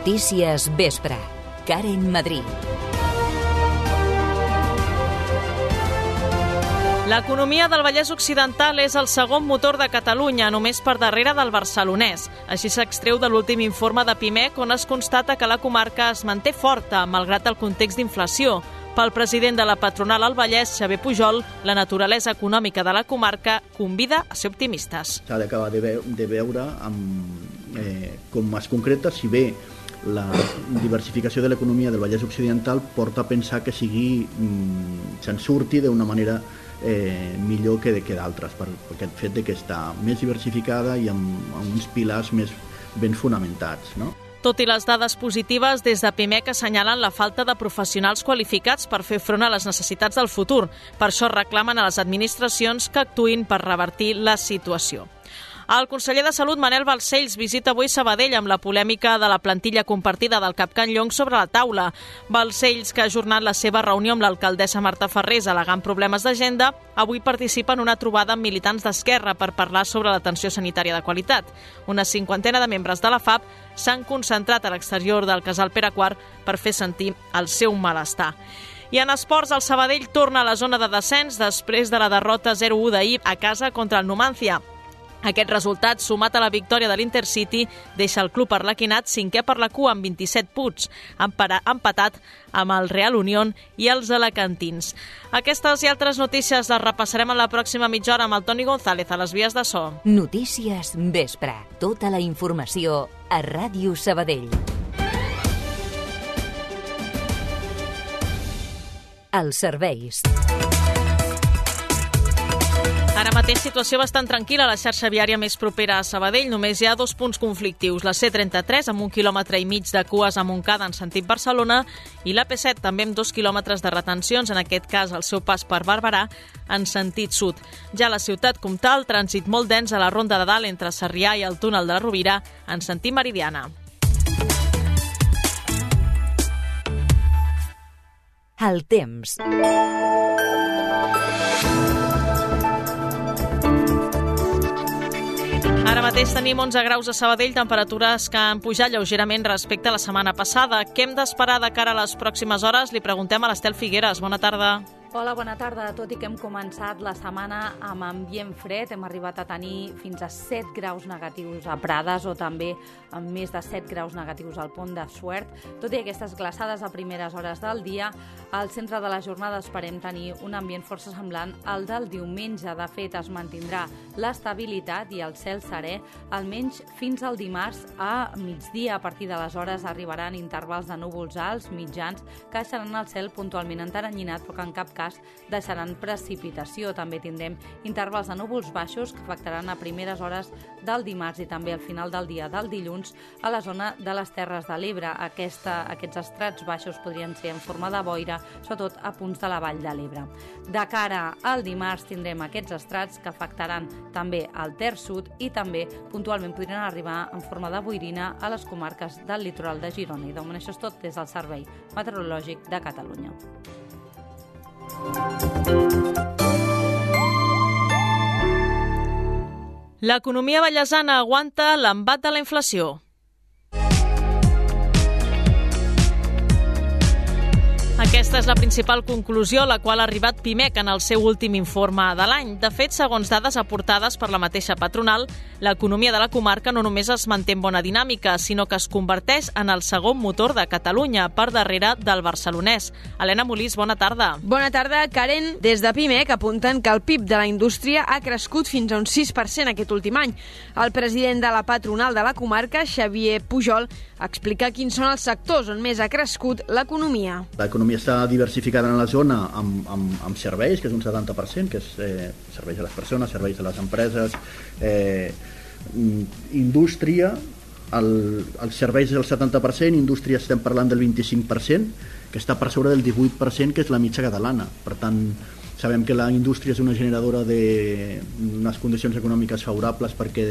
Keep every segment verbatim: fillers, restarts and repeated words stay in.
Notícies Vespre. Karen Madrid. L'economia del Vallès Occidental és el segon motor de Catalunya, només per darrere del barcelonès. Així s'extreu de l'últim informe de Pimec, on es constata que la comarca es manté forta, malgrat el context d'inflació. Pel president de la patronal al Vallès, Xavier Pujol, la naturalesa econòmica de la comarca convida a ser optimistes. S'ha d'acabar de, ve de veure amb, eh, com es concreta si bé la diversificació de l'economia del Vallès Occidental porta a pensar que sigui mm, se'n surti d'una manera eh, millor que, que d'altres, per, per aquest fet de que està més diversificada i amb, amb uns pilars més ben fonamentats, no? Tot i les dades positives, des de Pimec assenyalen la falta de professionals qualificats per fer front a les necessitats del futur. Per això reclamen a les administracions que actuïn per revertir la situació. El conseller de Salut, Manel Balcells, visita avui Sabadell amb la polèmica de la plantilla compartida del Cap Can Llong sobre la taula. Balcells, que ha ajornat la seva reunió amb l'alcaldessa Marta Ferrés al·legant problemes d'agenda, avui participa en una trobada amb militants d'Esquerra per parlar sobre l'atenció sanitària de qualitat. Una cinquantena de membres de la F A P s'han concentrat a l'exterior del casal Pere quart per fer sentir el seu malestar. I en esports, el Sabadell torna a la zona de descens després de la derrota zero a u d'ahir a casa contra el Numancia. Aquest resultat, sumat a la victòria de l'Intercity, deixa el club arlequinat cinquè per la cua amb vint-i-set punts, empatat amb el Real Unión i els alacantins. Aquestes i altres notícies les repassarem en la pròxima mitja hora amb el Toni González a les vies de so. Notícies Vespre. Tota la informació a Ràdio Sabadell. Els serveis. Ara mateix situació bastant tranquil·la a la xarxa viària més propera a Sabadell. Només hi ha dos punts conflictius. La C trenta-tres amb un quilòmetre i mig de cues a Montcada en sentit Barcelona i la P set també amb dos quilòmetres de retencions, en aquest cas el seu pas per Barberà en sentit sud. Ja a la ciutat comtal, trànsit molt dens a la Ronda de Dalt entre Sarrià i el túnel de la Rovira en sentit meridiana. El temps. Ara mateix tenim onze graus a Sabadell, temperatures que han pujat lleugerament respecte a la setmana passada. Què hem d'esperar de cara a les pròximes hores? Li preguntem a l'Estel Figueres. Bona tarda. Hola, bona tarda. Tot i que hem començat la setmana amb ambient fred, hem arribat a tenir fins a set graus negatius a Prades o també amb més de set graus negatius al Pont de Suert. Tot i aquestes glaçades a primeres hores del dia, al centre de la jornada esperem tenir un ambient força semblant al del diumenge. De fet, es mantindrà l'estabilitat i el cel serè, almenys fins al dimarts a migdia. A partir d'aleshores arribaran intervals de núvols alts, mitjans, que deixaran el cel puntualment enteranyinat, però que en cap cas deixaran precipitació. També tindrem intervals de núvols baixos que afectaran a primeres hores del dimarts i també al final del dia del dilluns a la zona de les Terres de l'Ebre. Aquesta, aquests estrats baixos podrien ser en forma de boira, sobretot a punts de la Vall de l'Ebre. De cara al dimarts tindrem aquests estrats que afectaran també al Ter Sud i també puntualment podrien arribar en forma de boirina a les comarques del litoral de Girona. I de moment això és tot des del Servei Meteorològic de Catalunya. L'economia vallesana aguanta l'embat de la inflació. Aquesta és la principal conclusió a la qual ha arribat Pimec en el seu últim informe de l'any. De fet, segons dades aportades per la mateixa patronal, l'economia de la comarca no només es manté en bona dinàmica, sinó que es converteix en el segon motor de Catalunya, per darrere del barcelonès. Helena Molís, bona tarda. Bona tarda, Karen. Des de Pimec apunten que el P I B de la indústria ha crescut fins a un sis per cent aquest últim any. El president de la patronal de la comarca, Xavier Pujol, explica quins són els sectors on més ha crescut l'economia. L'economia està diversificada en la zona amb, amb, amb serveis, que és un setanta per cent, que és eh, serveis a les persones, serveis a les empreses, eh, indústria, el, els serveis és el setanta per cent, indústria estem parlant del vint-i-cinc per cent, que està per sobre del divuit per cent, que és la mitja catalana. Per tant, sabem que la indústria és una generadora d'unes condicions econòmiques favorables perquè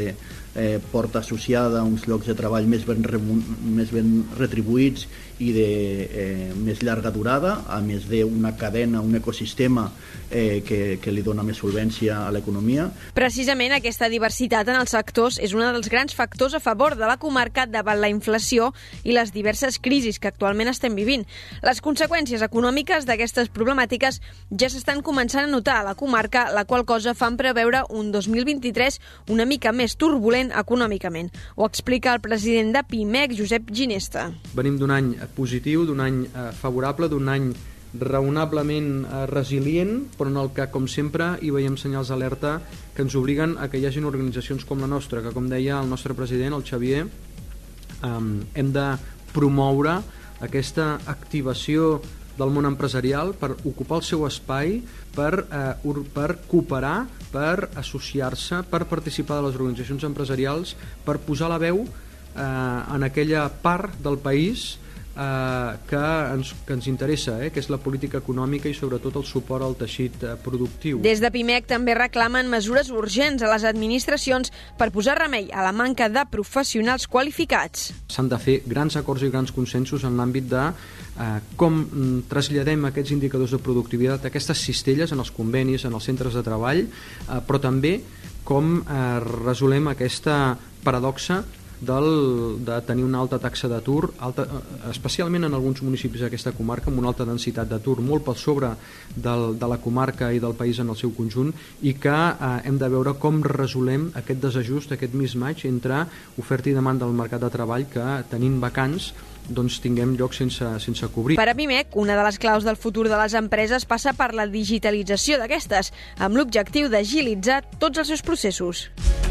eh, porta associada uns llocs de treball més ben, més ben retribuïts i de eh, més llarga durada, a més d'una cadena, un ecosistema eh, que, que li dona més solvència a l'economia. Precisament aquesta diversitat en els sectors és un dels grans factors a favor de la comarca davant la inflació i les diverses crisis que actualment estem vivint. Les conseqüències econòmiques d'aquestes problemàtiques ja s'estan començant a notar a la comarca, la qual cosa fan preveure un dos mil vint-i-tres una mica més turbulent econòmicament. Ho explica el president de Pimec, Josep Ginesta. Venim d'un any positiu, d'un any eh, favorable, d'un any raonablement eh, resilient, però en el que, com sempre, hi veiem senyals d'alerta que ens obliguen a que hi hagin organitzacions com la nostra, que, com deia el nostre president, el Xavier, eh, hem de promoure aquesta activació del món empresarial per ocupar el seu espai, per, eh, per cooperar, per associar-se, per participar de les organitzacions empresarials, per posar la veu eh, en aquella part del país eh, que, ens, que ens interessa, eh, que és la política econòmica i sobretot el suport al teixit eh, productiu. Des de Pimec també reclamen mesures urgents a les administracions per posar remei a la manca de professionals qualificats. S'han de fer grans acords i grans consensos en l'àmbit de eh, com traslladem aquests indicadors de productivitat, aquestes cistelles en els convenis, en els centres de treball, eh, però també com eh, resolem aquesta paradoxa del, de tenir una alta taxa d'atur, alta, especialment en alguns municipis d'aquesta comarca, amb una alta densitat d'atur molt per sobre del, de la comarca i del país en el seu conjunt, i que eh, hem de veure com resolem aquest desajust, aquest mismatch entre oferta i demanda del mercat de treball, que tenint vacants doncs tinguem llocs sense, sense cobrir. Per a Pimec, una de les claus del futur de les empreses passa per la digitalització d'aquestes, amb l'objectiu d'agilitzar tots els seus processos.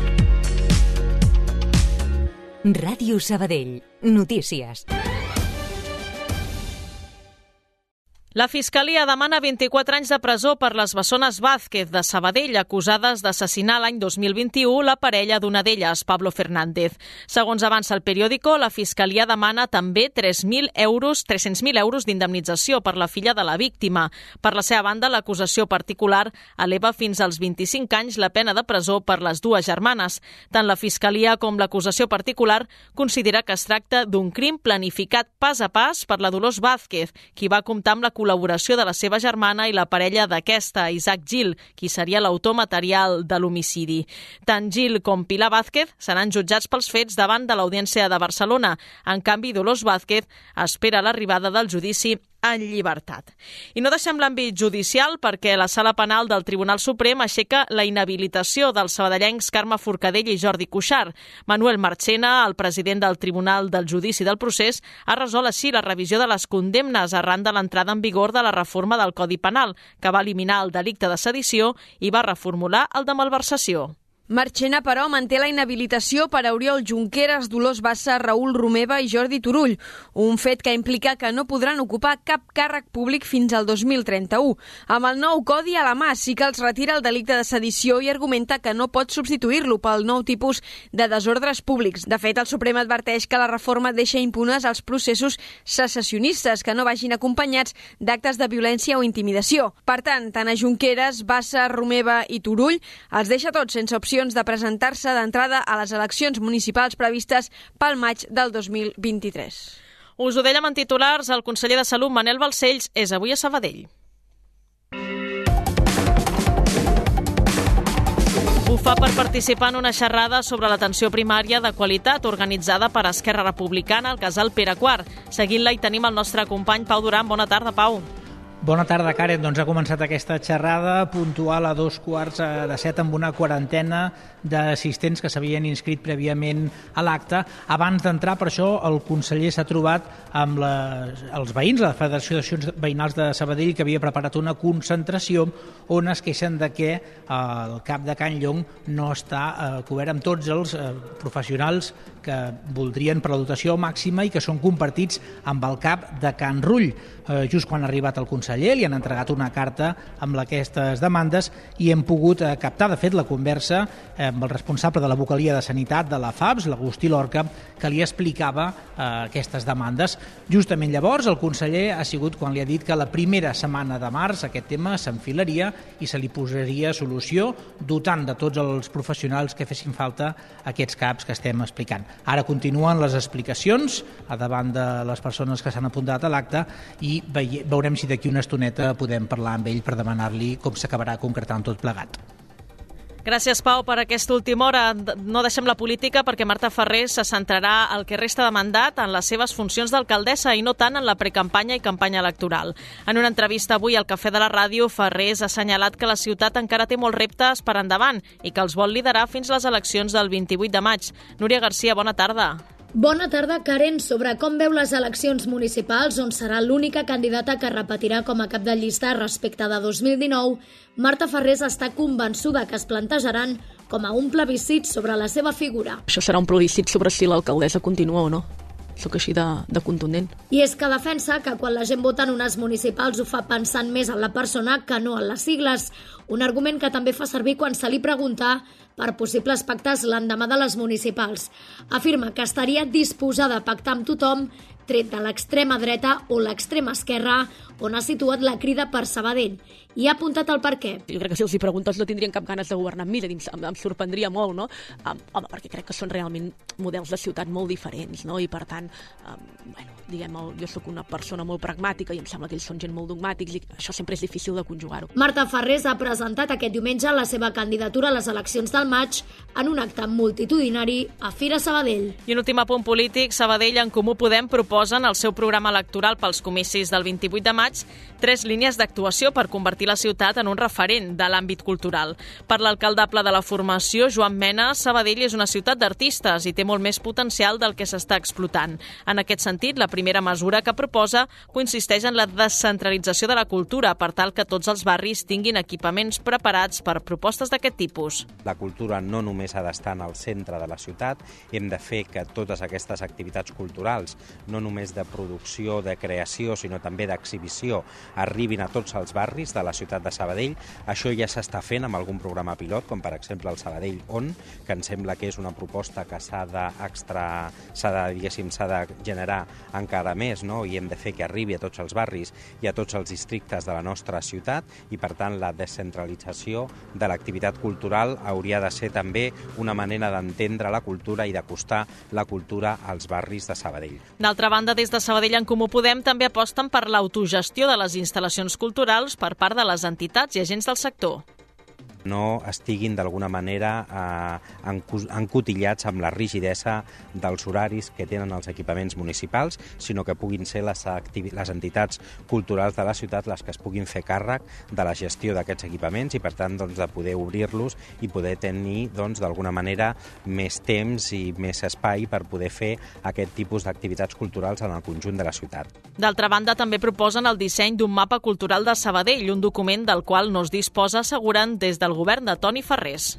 Ràdio Sabadell. Notícies. La Fiscalia demana vint-i-quatre anys de presó per les bessones Vázquez de Sabadell, acusades d'assassinar l'any dos mil vint-i-u la parella d'una d'elles, Pablo Fernández. Segons avança el periòdico, la Fiscalia demana també tres mil euros, tres-cents mil euros d'indemnització per la filla de la víctima. Per la seva banda, l'acusació particular eleva fins als vint-i-cinc anys la pena de presó per les dues germanes. Tant la Fiscalia com l'acusació particular considera que es tracta d'un crim planificat pas a pas per la Dolors Vázquez, qui va comptar amb la col·laboració de la seva germana i la parella d'aquesta, Isaac Gil, qui seria l'autor material de l'homicidi. Tant Gil com Pilar Vázquez seran jutjats pels fets davant de l'Audiència de Barcelona. En canvi, Dolors Vázquez espera l'arribada del judici en llibertat. I no deixem l'àmbit judicial perquè la Sala Penal del Tribunal Suprem aixeca la inhabilitació dels sabadellencs Carme Forcadell i Jordi Cuixart. Manuel Marchena, el president del Tribunal del Judici del Procés, ha resolt així la revisió de les condemnes arran de l'entrada en vigor de la reforma del Codi Penal, que va eliminar el delicte de sedició i va reformular el de malversació. Marchena, però, manté la inhabilitació per a Oriol Junqueras, Dolors Bassa, Raül Romeva i Jordi Turull, un fet que implica que no podran ocupar cap càrrec públic fins al dos mil trenta-u. Amb el nou codi a la mà sí que els retira el delicte de sedició i argumenta que no pot substituir-lo pel nou tipus de desordres públics. De fet, el Suprem adverteix que la reforma deixa impunes els processos secessionistes que no vagin acompanyats d'actes de violència o intimidació. Per tant, tant a Junqueras, Bassa, Romeva i Turull els deixa tots sense opció de presentar-se d'entrada a les eleccions municipals previstes pel maig del dos mil vint-i-tres. Us ho dèiem en titulars, el conseller de Salut, Manel Balcells, és avui a Sabadell. Ho fa per participar en una xerrada sobre l'atenció primària de qualitat organitzada per Esquerra Republicana al Casal Pere quart. Seguint-la hi tenim el nostre company Pau Duran. Bona tarda, Pau. Bona tarda, Karen. Doncs ha començat aquesta xerrada puntual a dos quarts de set amb una quarantena d'assistents que s'havien inscrit prèviament a l'acte. Abans d'entrar, per això, el conseller s'ha trobat amb la, els veïns, la Federació d'Associacions Veïnals de Sabadell, que havia preparat una concentració on es queixen de que eh, el cap de Can Llong no està eh, cobert amb tots els eh, professionals que voldrien per la dotació màxima i que són compartits amb el cap de Can Rull. Eh, just quan ha arribat el conseller li han entregat una carta amb aquestes demandes i hem pogut eh, captar, de fet, la conversa eh, amb el responsable de la vocalia de Sanitat de la F A B S, l'Agustí Lorca, que li explicava eh, aquestes demandes. Justament llavors el conseller ha sigut quan li ha dit que la primera setmana de març aquest tema s'enfilaria i se li posaria solució dotant de tots els professionals que fessin falta aquests caps que estem explicant. Ara continuen les explicacions a davant de les persones que s'han apuntat a l'acte i veurem si d'aquí una estoneta podem parlar amb ell per demanar-li com s'acabarà concretant tot plegat. Gràcies, Pau, per aquesta última hora. No deixem la política perquè Marta Ferrer se centrarà el que resta de mandat en les seves funcions d'alcaldessa i no tant en la precampanya i campanya electoral. En una entrevista avui al Cafè de la Ràdio, Ferrer ha assenyalat que la ciutat encara té molts reptes per endavant i que els vol liderar fins les eleccions del vint-i-vuit de maig. Núria Garcia, bona tarda. Bona tarda, Karen. Sobre com veu les eleccions municipals, on serà l'única candidata que repetirà com a cap de llista respecte de dos mil dinou, Marta Ferrer està convençuda que es plantejaran com a un plebiscit sobre la seva figura. Això serà un plebiscit sobre si l'alcaldessa continua o no. Soc així de, de contundent. I és que defensa que quan la gent vota en unes municipals ho fa pensant més en la persona que no en les sigles, un argument que també fa servir quan se li pregunta per possibles pactes l'endemà de les municipals. Afirma que estaria disposada a pactar amb tothom, tret de l'extrema dreta o l'extrema esquerra, on ha situat la Crida per Sabadell, i ha apuntat el per què. Jo crec que si els hi preguntes no tindrien cap ganes de governar amb mi, em, em sorprendria molt, no? Um, home, perquè crec que són realment models de ciutat molt diferents, no? I per tant, um, bueno, diguem, jo sóc una persona molt pragmàtica i em sembla que ells són gent molt dogmàtics i això sempre és difícil de conjugar-ho. Marta Ferrer ha presentat aquest diumenge la seva candidatura a les eleccions del maig en un acte multitudinari a Fira Sabadell. I un últim apunt polític, Sabadell en Comú Podem proposen al seu programa electoral pels comicis del vint-i-vuit de maig tres línies d'actuació per convertir la ciutat en un referent de l'àmbit cultural. Per l'alcaldable de la formació, Joan Mena, Sabadell és una ciutat d'artistes i té molt més potencial del que s'està explotant. En aquest sentit, la primera mesura que proposa consisteix en la descentralització de la cultura per tal que tots els barris tinguin equipaments preparats per propostes d'aquest tipus. La cultura no només ha d'estar en el centre de la ciutat, hem de fer que totes aquestes activitats culturals, no només de producció, de creació, sinó també d'exhibició, arribin a tots els barris de la ciutat de Sabadell. Això ja s'està fent amb algun programa pilot, com per exemple el Sabadell On, que em sembla que és una proposta que s'ha d'extra, s'ha de, diguéssim, s'ha de generar encara més, no? I hem de fer que arribi a tots els barris i a tots els districtes de la nostra ciutat i, per tant, la descentralització de l'activitat cultural hauria de ser també una manera d'entendre la cultura i d'acostar la cultura als barris de Sabadell. D'altra banda, des de Sabadell en Comú Podem també aposten per l'autogestió de les instal·lacions culturals per part de les entitats i agents del sector. No estiguin d'alguna manera eh, encotillats amb la rigidesa dels horaris que tenen els equipaments municipals, sinó que puguin ser les, les entitats culturals de la ciutat les que es puguin fer càrrec de la gestió d'aquests equipaments i, per tant, doncs, de poder obrir-los i poder tenir, doncs, d'alguna manera més temps i més espai per poder fer aquest tipus d'activitats culturals en el conjunt de la ciutat. D'altra banda, també proposen el disseny d'un mapa cultural de Sabadell, un document del qual no es disposa, asseguren des del govern de Toni Ferrés.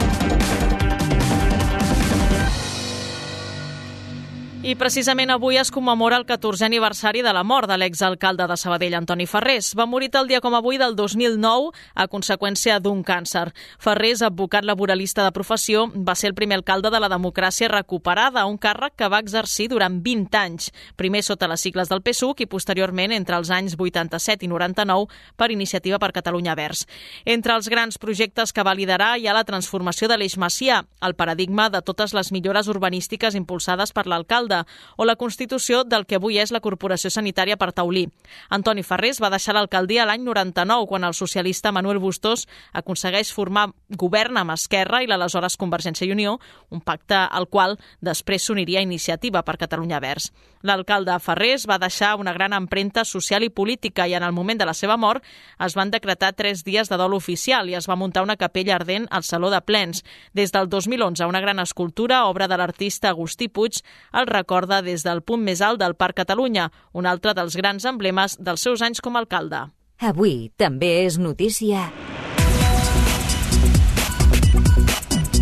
I precisament avui es commemora el catorzè aniversari de la mort de l'exalcalde de Sabadell, Antoni Ferrés. Va morir tal dia com avui del dos mil nou a conseqüència d'un càncer. Ferrés, advocat laboralista de professió, va ser el primer alcalde de la democràcia recuperada, un càrrec que va exercir durant vint anys, primer sota les sigles del P S U C i posteriorment entre els anys vuitanta-set i noranta-nou per Iniciativa per Catalunya Verds. Entre els grans projectes que va liderar hi ha la transformació de l'Eix Macià, el paradigma de totes les millores urbanístiques impulsades per l'alcalde, o la constitució del que avui és la Corporació Sanitària per Taulí. Antoni Ferrés va deixar l'alcaldia l'any noranta-nou, quan el socialista Manuel Bustos aconsegueix formar govern amb Esquerra i l'aleshores Convergència i Unió, un pacte al qual després s'uniria Iniciativa per Catalunya Verds. L'alcalde Ferrés va deixar una gran empremta social i política i en el moment de la seva mort es van decretar tres dies de dol oficial i es va muntar una capella ardent al Saló de Plens. Des del dos mil onze, una gran escultura, obra de l'artista Agustí Puig, el recorda des del punt més alt del Parc Catalunya, un altre dels grans emblemes dels seus anys com a alcalde. Avui també és notícia.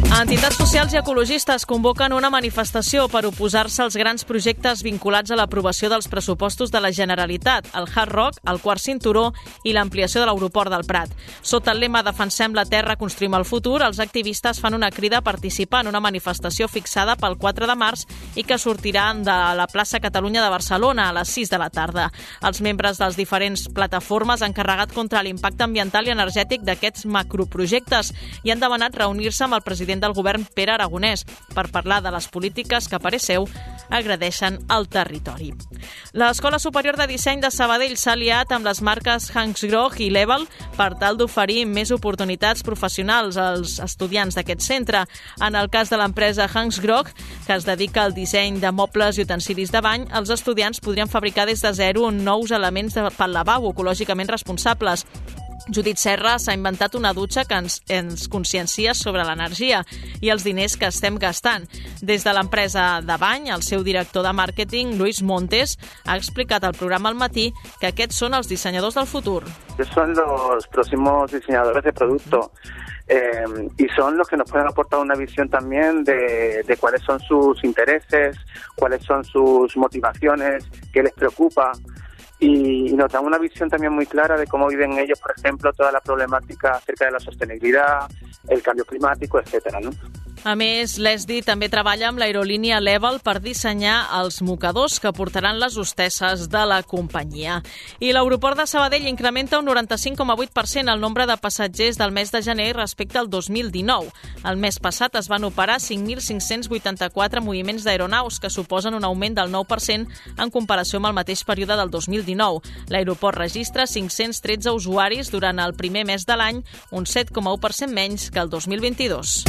Entitats socials i ecologistes convoquen una manifestació per oposar-se als grans projectes vinculats a l'aprovació dels pressupostos de la Generalitat, el Hard Rock, el quart cinturó i l'ampliació de l'aeroport del Prat. Sota el lema Defensem la terra, construïm el futur, els activistes fan una crida a participar en una manifestació fixada pel quatre de març i que sortirà de la plaça Catalunya de Barcelona a les sis de la tarda. Els membres de les diferents plataformes han carregat contra l'impacte ambiental i energètic d'aquests macroprojectes i han demanat reunir-se amb el president del govern Pere Aragonès per parlar de les polítiques que, a parer seu, agredeixen el territori. L'Escola Superior de Disseny de Sabadell s'ha aliat amb les marques Hansgrohe i Level per tal d'oferir més oportunitats professionals als estudiants d'aquest centre. En el cas de l'empresa Hansgrohe, que es dedica al disseny de mobles i utensilis de bany, els estudiants podrien fabricar des de zero nous elements pel lavabo ecològicament responsables. Judit Serra s'ha inventat una dutxa que ens, ens consciencia sobre l'energia i els diners que estem gastant. Des de l'empresa de bany, el seu director de màrqueting, Luis Montes, ha explicat al programa Al Matí que aquests són els dissenyadors del futur. Son los próximos diseñadores de producto. Eh, y son los que nos pueden aportar una visión también de, de cuáles son sus intereses, cuáles son sus motivaciones, qué les preocupa. Y nos dan una visión también muy clara de cómo viven ellos, por ejemplo, toda la problemática acerca de la sostenibilidad, el cambio climático, etcétera, ¿no? A més, l'E S D I també treballa amb l'aerolínia Level per dissenyar els mocadors que portaran les hostesses de la companyia. I l'aeroport de Sabadell incrementa un noranta-cinc coma vuit per cent el nombre de passatgers del mes de gener respecte al dos mil dinou. El mes passat es van operar cinc mil cinc-cents vuitanta-quatre moviments d'aeronaus, que suposen un augment del nou per cent en comparació amb el mateix període del dos mil dinou. L'aeroport registra cinc-cents tretze usuaris durant el primer mes de l'any, un set coma u per cent menys que el dos mil vint-i-dos.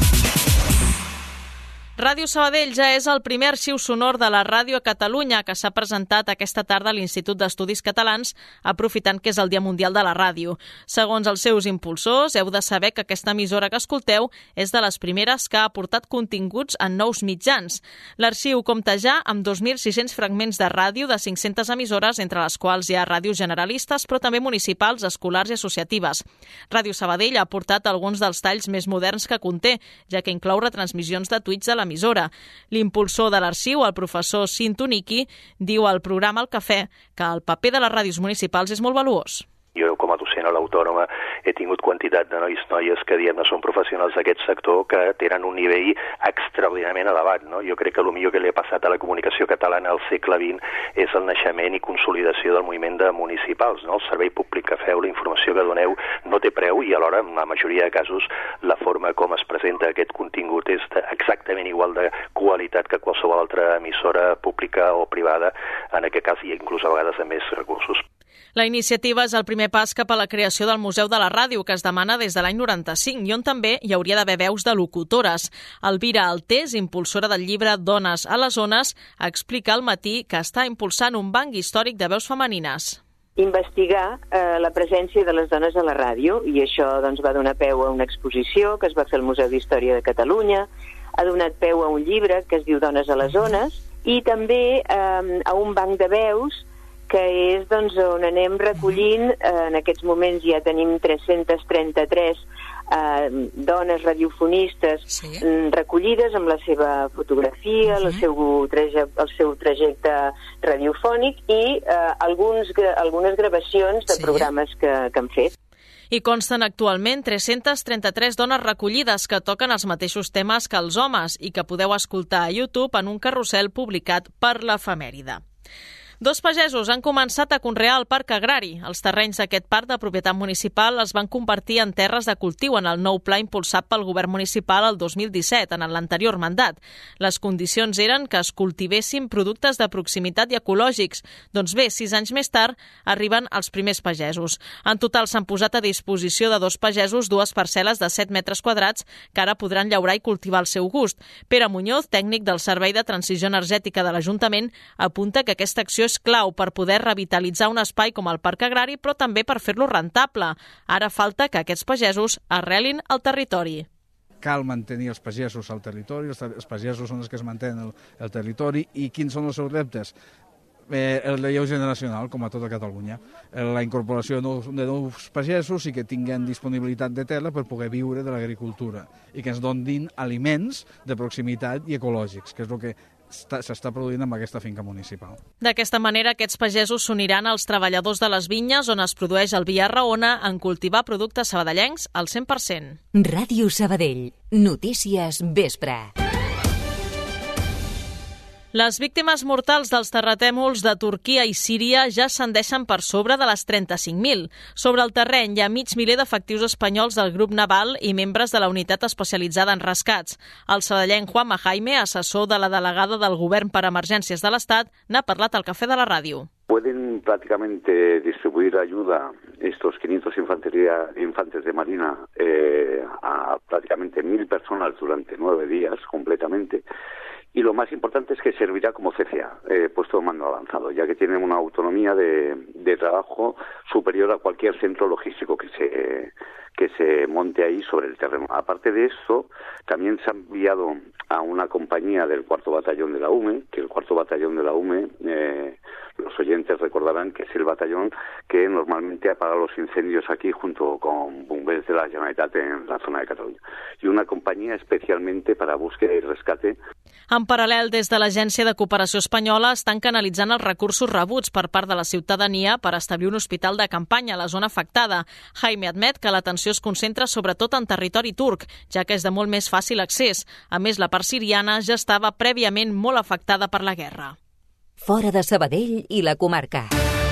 Ràdio Sabadell ja és el primer arxiu sonor de la ràdio a Catalunya que s'ha presentat aquesta tarda a l'Institut d'Estudis Catalans, aprofitant que és el Dia Mundial de la Ràdio. Segons els seus impulsors, heu de saber que aquesta emissora que escolteu és de les primeres que ha aportat continguts en nous mitjans. L'arxiu compta ja amb dos mil sis-cents fragments de ràdio de cinc-centes emissores, entre les quals hi ha ràdios generalistes, però també municipals, escolars i associatives. Ràdio Sabadell ha aportat alguns dels talls més moderns que conté, ja que inclou retransmissions de tuits de la emissora. L'impulsor de l'arxiu, el professor Sintoniki, diu al programa El Cafè que el paper de les ràdios municipals és molt valuós. Jo, com a docent a l'Autònoma, he tingut quantitat de nois noies que, diguem-ne, són professionals d'aquest sector que tenen un nivell extraordinàriament elevat, no? Jo crec que el millor que li ha passat a la comunicació catalana al segle vint és el naixement i consolidació del moviment de municipals, no? El servei públic que feu, la informació que doneu, no té preu i alhora, en la majoria de casos, la forma com es presenta aquest contingut és exactament igual de qualitat que qualsevol altra emissora pública o privada, en aquest cas, i inclús a vegades amb més recursos. La iniciativa és el primer pas cap a la creació del Museu de la Ràdio, que es demana des de l'any noranta-cinc, i on també hi hauria d'haver veus de locutores. Elvira Altés, impulsora del llibre Dones a les Ones, explica al Matí que està impulsant un banc històric de veus femenines. Investigar eh, la presència de les dones a la ràdio, i això doncs, va donar peu a una exposició que es va fer al Museu d'Història de Catalunya, ha donat peu a un llibre que es diu Dones a les Ones, i també eh, a un banc de veus que és doncs, on anem recollint, eh, en aquests moments ja tenim tres-centes trenta-tres eh, dones radiofonistes sí. recollides amb la seva fotografia, uh-huh. el, seu traje, el seu trajecte radiofònic i eh, alguns, algunes gravacions de sí. programes que, que han fet. I consten actualment tres-centes trenta-tres dones recollides que toquen els mateixos temes que els homes i que podeu escoltar a YouTube en un carrusel publicat per l'Efemèride. Dos pagesos han començat a conrear el parc agrari. Els terrenys d'aquest parc de propietat municipal es van convertir en terres de cultiu en el nou pla impulsat pel govern municipal el dos mil disset, en l'anterior mandat. Les condicions eren que es cultivessin productes de proximitat i ecològics. Doncs bé, sis anys més tard arriben els primers pagesos. En total s'han posat a disposició de dos pagesos dues parcel·les de set metres quadrats que ara podran llaurar i cultivar al seu gust. Pere Muñoz, tècnic del Servei de Transició Energètica de l'Ajuntament, apunta que aquesta acció és clau per poder revitalitzar un espai com el parc agrari, però també per fer-lo rentable. Ara falta que aquests pagesos arrelin al territori. Cal mantenir els pagesos al territori, els pagesos són els que es mantenen el, el territori, i quins són els seus reptes? Eh, el relleu generacional, com a tota Catalunya. Eh, la incorporació de nous, de nous pagesos i que tinguin disponibilitat de terra per poder viure de l'agricultura i que ens donin aliments de proximitat i ecològics, que és el que s'està produint amb aquesta finca municipal. D'aquesta manera, aquests pagesos s'uniran als treballadors de les vinyes on es produeix el vi a Raona en cultivar productes sabadellencs al cent per cent. Ràdio Sabadell. Notícies vespre. Les víctimes mortals dels terratrèmols de Turquia i Síria ja ascendeixen per sobre de les trenta-cinc mil. Sobre el terreny hi ha mig miler d'efectius espanyols del grup naval i membres de la unitat especialitzada en rescats. El sabadellenc Juanma Jaime, assessor de la delegada del Govern per Emergències de l'Estat, n'ha parlat al Cafè de la Ràdio. Pueden prácticamente distribuir ayuda estos quinientos infantería, infantes de Marina eh, a prácticamente mil personas durante nueve días completamente. Y lo más importante es que servirá como C C A, eh, puesto de mando avanzado, ya que tienen una autonomía de, de trabajo superior a cualquier centro logístico que se, que se monte ahí sobre el terreno. Aparte de eso, también se ha enviado a una compañía del cuarto batallón de la U M E, que el cuarto batallón de la U M E, eh, los oyentes recordarán que es el batallón que normalmente apaga los incendios aquí junto con bomberos de la Generalitat en la zona de Catalunya. Y una compañía especialmente para búsqueda y rescate. En paral·lel, des de l'Agència de Cooperació Espanyola estan canalitzant els recursos rebuts per part de la ciutadania per establir un hospital de campanya a la zona afectada. Jaime admet que l'atenció es concentra sobretot en territori turc, ja que és de molt més fàcil accés. A més, la part siriana ja estava prèviament molt afectada per la guerra. Fora de Sabadell i la comarca.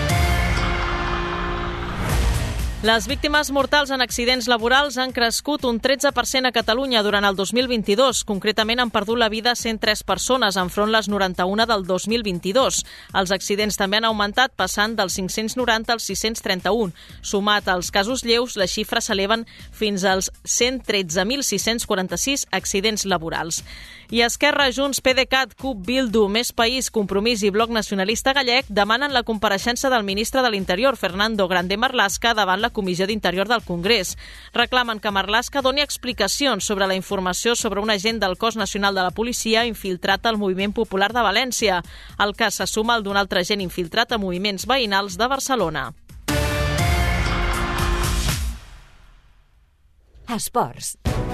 Les víctimes mortals en accidents laborals han crescut un tretze per cent a Catalunya durant el dos mil vint-i-dos. Concretament han perdut la vida cent tres persones, enfront les noranta-una del dos mil vint-i-dos. Els accidents també han augmentat, passant dels cinc-cents noranta als sis-cents trenta-un. Sumat als casos lleus, les xifres s'eleven fins als cent tretze mil sis-cents quaranta-sis accidents laborals. I Esquerra, Junts, PDeCAT, CUP, Bildu, Més País, Compromís i Bloc Nacionalista Gallec demanen la compareixença del ministre de l'Interior, Fernando Grande Marlaska, davant la Comissió d'Interior del Congrés. Reclamen que Marlaska doni explicacions sobre la informació sobre un agent del Cos Nacional de la Policia infiltrat al Moviment Popular de València. El cas se suma al d'un altre agent infiltrat a moviments veïnals de Barcelona. Esports.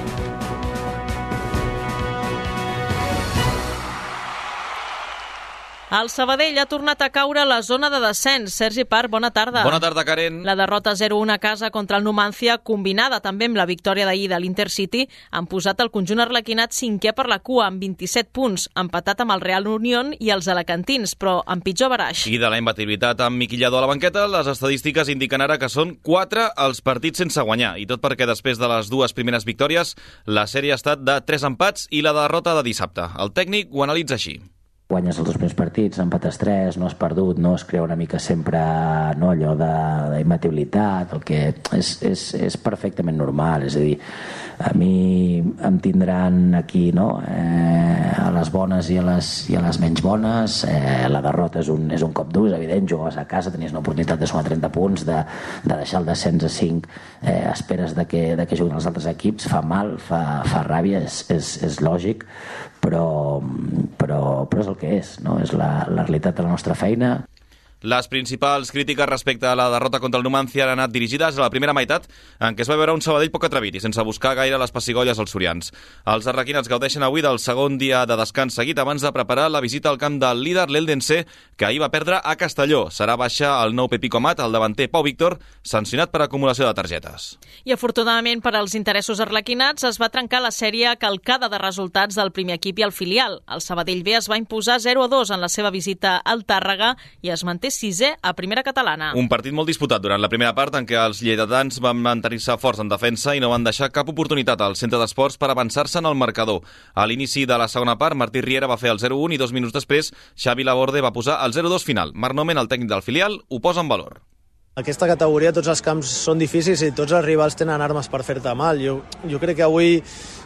El Sabadell ha tornat a caure a la zona de descens. Sergi Parr, bona tarda. Bona tarda, Karen. La derrota zero a un a casa contra el Numancia, combinada també amb la victòria d'ahir de l'Intercity, han posat el conjunt arlequinat cinquè per la cua amb vint-i-set punts, empatat amb el Real Unión i els alacantins, però amb pitjor baraix. I de la imbatibilitat amb Miquillador a la banqueta, les estadístiques indiquen ara que són quatre els partits sense guanyar, i tot perquè després de les dues primeres victòries, la sèrie ha estat de tres empats i la derrota de dissabte. El tècnic ho analitza així. Guanyes els dos primers partits, empates tres, no has perdut, no es crea una mica sempre no, allò d'imbatibilitat, el que és, és, és perfectament normal, és a dir, a mi em tindran aquí no, eh, a les bones i a les, i a les menys bones, eh, la derrota és un, és un cop dur, és evident, jugaves a casa, tenies una oportunitat de sumar trenta punts, de, de deixar el descens a cinc, eh, esperes de que, de que juguin els altres equips, fa mal, fa, fa ràbia, és, és, és lògic, però, però, però és el que és, no? És la, la realitat de la nostra feina. Les principals crítiques respecte a la derrota contra el Numancia han anat dirigides a la primera meitat, en què es va veure un Sabadell poc atrevit i sense buscar gaire les pessigolles als sorians. Els arlequinats gaudeixen avui del segon dia de descans seguit abans de preparar la visita al camp del líder, l'Eldense, que ahir va perdre a Castelló. Serà baixa el nou Pepi Comat, el davanter Pau Víctor, sancionat per acumulació de targetes. I afortunadament per als interessos arlequinats es va trencar la sèrie calcada de resultats del primer equip i el filial. El Sabadell B es va imposar zero a dos en la seva visita al Tàrrega i es manté sisè a primera catalana. Un partit molt disputat durant la primera part en què els lleidatans van mantenir-se forts en defensa i no van deixar cap oportunitat al centre d'esports per avançar-se en el marcador. A l'inici de la segona part, Martí Riera va fer el zero a un i dos minuts després Xavi Laborde va posar el zero a dos final. Marc Nomen, el tècnic del filial, ho posa en valor. Aquesta categoria tots els camps són difícils i tots els rivals tenen armes per fer-te mal. Jo, jo crec que avui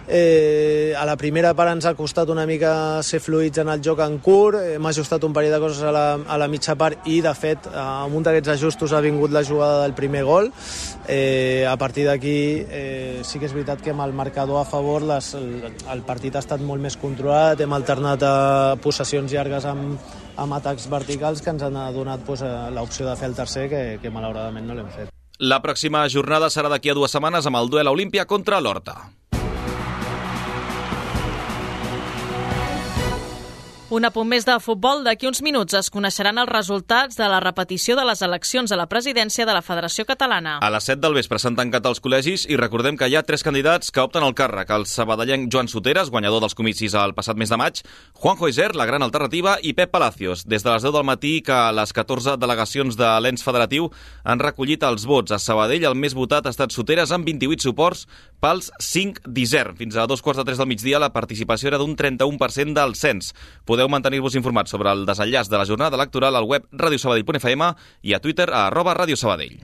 eh, a la primera part ens ha costat una mica ser fluids en el joc en curt, hem ajustat un parell de coses a la, a la mitja part i de fet amb un d'aquests ajustos ha vingut la jugada del primer gol. Eh, a partir d'aquí eh, sí que és veritat que amb el marcador a favor les, el, el partit ha estat molt més controlat, hem alternat a possessions llargues amb amb atacs verticals que ens han donat pues, l'opció de fer el tercer, que, que malauradament no l'hem fet. La pròxima jornada serà d'aquí a dues setmanes amb el duel a Olímpia contra l'Horta. Un apunt més de futbol. D'aquí uns minuts es coneixeran els resultats de la repetició de les eleccions a la presidència de la Federació Catalana. A les set del vespre s'han tancat els col·legis i recordem que hi ha tres candidats que opten al càrrec. El sabadellenc Joan Soteres, guanyador dels comicis el passat mes de maig, Juanjo Isern, la gran alternativa, i Pep Palacios. Des de les deu del matí que les catorze delegacions de l'ens federatiu han recollit els vots. A Sabadell el més votat ha estat Soteres amb vint-i-vuit suports pels cinc d'Isern. Fins a dos quarts de tres del migdia la participació era d'un trenta-u per cent del cens. Podeu mantenir-vos informats sobre el desenllaç de la jornada electoral al web radio sabadell punt f m i a Twitter a arroba Radio Sabadell.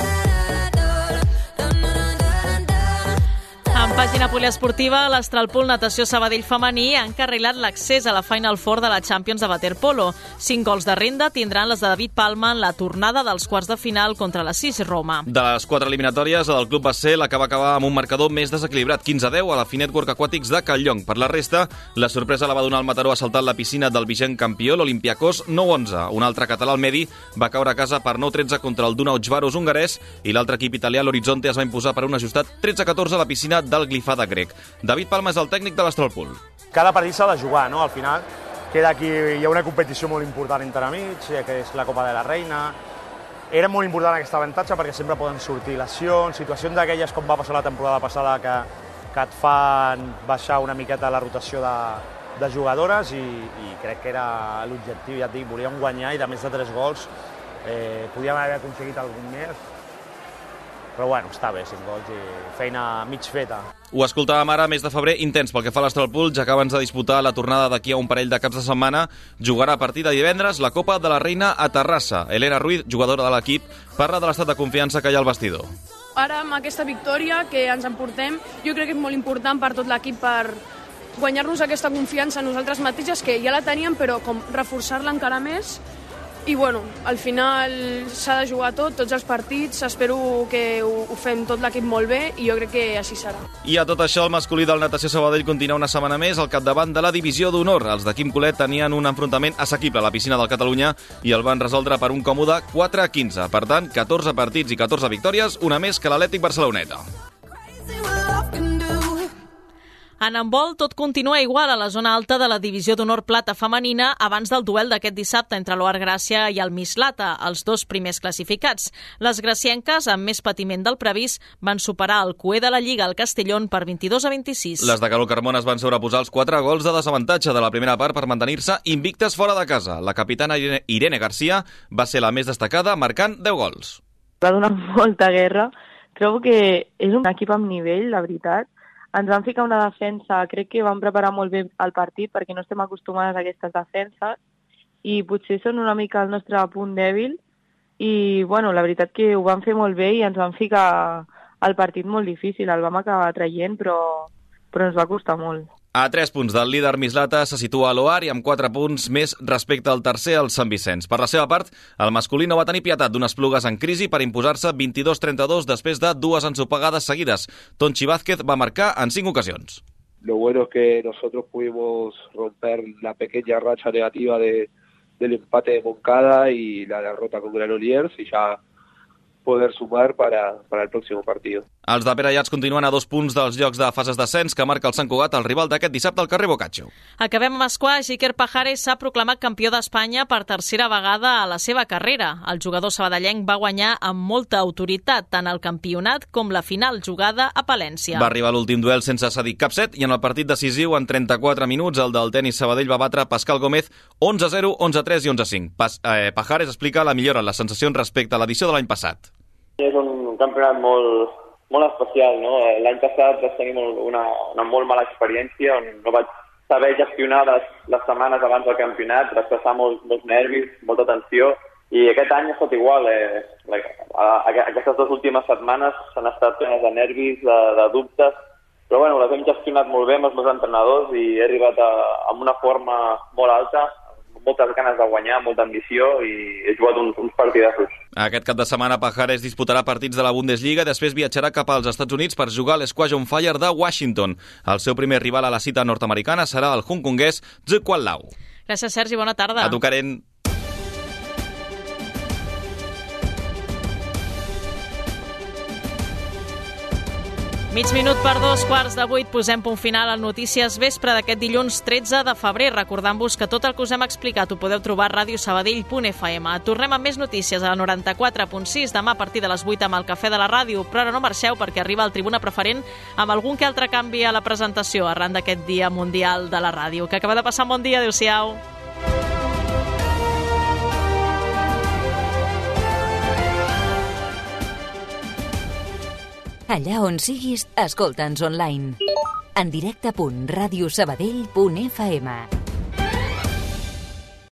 En pàgina poliesportiva, l'Astralpool Natació Sabadell femení ha encarrilat l'accés a la Final Four de la Champions de waterpolo. Cinc gols de renda tindran les de David Palma en la tornada dels quarts de final contra la SIS Roma. De les quatre eliminatòries, la del club va ser la que va acabar amb un marcador més desequilibrat, quinze a deu a la Finet Work Aquàtics de Calllong. Per la resta, la sorpresa la va donar el Mataró assaltant la piscina del vigent campió, l'Olympiakos nou onze. Un altre català, al Medi, va caure a casa per nou tretze contra el Dunauj Varos hongarès i l'altre equip italià, l'Horizonte, es va imposar per un ajustat tretze a catorze a la piscina del Glifada grec. David Palma és el tècnic de l'Astralpool. Cada partit s'ha de jugar, no? Al final queda aquí, hi ha una competició molt important entremig, que és la Copa de la Reina. Era molt important aquest avantatge perquè sempre poden sortir lesions, situacions d'aquelles com va passar la temporada passada que, que et fan baixar una miqueta la rotació de, de jugadores i, i crec que era l'objectiu, ja et dic, volíem guanyar i de més de tres gols eh, podíem haver aconseguit algun més. Però bueno, està bé, cinc gols i feina mig feta. Ho escoltàvem ara, mes de febrer, intens pel que fa a l'Astralpool, ja que abans de disputar la tornada d'aquí a un parell de caps de setmana, jugarà a partir de divendres la Copa de la Reina a Terrassa. Elena Ruiz, jugadora de l'equip, parla de l'estat de confiança que hi ha al vestidor. Ara, amb aquesta victòria que ens emportem, jo crec que és molt important per tot l'equip per guanyar-nos aquesta confiança a nosaltres mateixes, que ja la teníem, però com reforçar-la encara més. I bueno, al final s'ha de jugar tot, tots els partits, espero que ho, ho fem tot l'equip molt bé i jo crec que així serà. I a tot això, el masculí del Natació Sabadell continua una setmana més al capdavant de la divisió d'honor. Els de Quim Colet tenien un enfrontament assequible a la piscina del Catalunya i el van resoldre per un còmode quatre a quinze. Per tant, catorze partits i catorze victòries, una més que l'Atlètic Barceloneta. En handbol, tot continua igual a la zona alta de la divisió d'honor plata femenina abans del duel d'aquest dissabte entre l'Oar Gràcia i el Mislata, els dos primers classificats. Les gracienques, amb més patiment del previst, van superar el cué de la Lliga al Castellón per vint-i-dos a vint-i-sis. Les de Carol Carmona es van sobreposar els quatre gols de desavantatge de la primera part per mantenir-se invictes fora de casa. La capitana Irene Garcia va ser la més destacada, marcant deu gols. Va donar molta guerra. Trobo que és un equip amb nivell, la veritat. Ens van ficar una defensa, crec que van preparar molt bé el partit perquè no estem acostumades a aquestes defenses i potser són una mica el nostre punt dèbil i bueno, la veritat que ho van fer molt bé i ens van ficar el partit molt difícil, el vam acabar traient però, però ens va costar molt. A tres punts del líder Mislata se situa a l'Oar i amb quatre punts més respecte al tercer, el Sant Vicenç. Per la seva part, el masculí no va tenir pietat d'unes plugues en crisi per imposar-se vint-i-dos a trenta-dos després de dues ensopegades seguides. Tonchi Vázquez va marcar en cinc ocasions. Lo bueno es que nosotros pudimos romper la pequeña racha negativa de, del empate de Moncada y la derrota con Granollers y ya poder sumar para, para el próximo partido. Els de Pere Llats continuen a dos punts dels llocs de fases d'ascens que marca el Sant Cugat, el rival d'aquest dissabte al carrer Boccaccio. Acabem amb esquaix. Iker Pajares s'ha proclamat campió d'Espanya per tercera vegada a la seva carrera. El jugador sabadellenc va guanyar amb molta autoritat tant el campionat com la final jugada a Palència. Va arribar a l'últim duel sense cedir cap set i en el partit decisiu, en trenta-quatre minuts, el del tenis Sabadell va batre Pascal Gómez onze a zero, onze a tres i onze a cinc. Pas, eh, Pajares explica la millora en les sensacions respecte a l'edició de l'any passat. És un campionat molt, molt especial, no? L'any passat vaig tenir una, una molt mala experiència on no vaig saber gestionar les, les setmanes abans del campionat, vaig passar molt, molts nervis, molta tensió, i aquest any ha estat igual. Eh, a, a, aquestes dues últimes setmanes s'han estat plenes de nervis, de, de dubtes, però bueno, les hem gestionat molt bé amb els meus entrenadors i he arribat a, amb una forma molt alta, moltes ganes de guanyar, molta ambició i he jugat uns, uns partidassos. Aquest cap de setmana Pajares disputarà partits de la Bundesliga i després viatjarà cap als Estats Units per jugar a l'Squash on Fire de Washington. El seu primer rival a la cita nord-americana serà el hongkonguès Zhu Kuan-lau. Gràcies, Sergi, bona tarda. A tu, Karen. Mig minut per dos quarts de vuit, posem punt final al Notícies Vespre d'aquest dilluns tretze de febrer, recordant-vos que tot el que us hem explicat ho podeu trobar a ràdio sabadell punt f m. Tornem amb més notícies a la noranta-quatre punt sis, demà a partir de les vuit amb el Cafè de la Ràdio, però ara no marxeu perquè arriba el Tribuna Preferent amb algun que altre canvi a la presentació arran d'aquest Dia Mundial de la Ràdio. Que acaba de passar un bon dia, adéu-siau. Allà on siguis, escolta'ns online. En directe punt radiosabadell punt f m.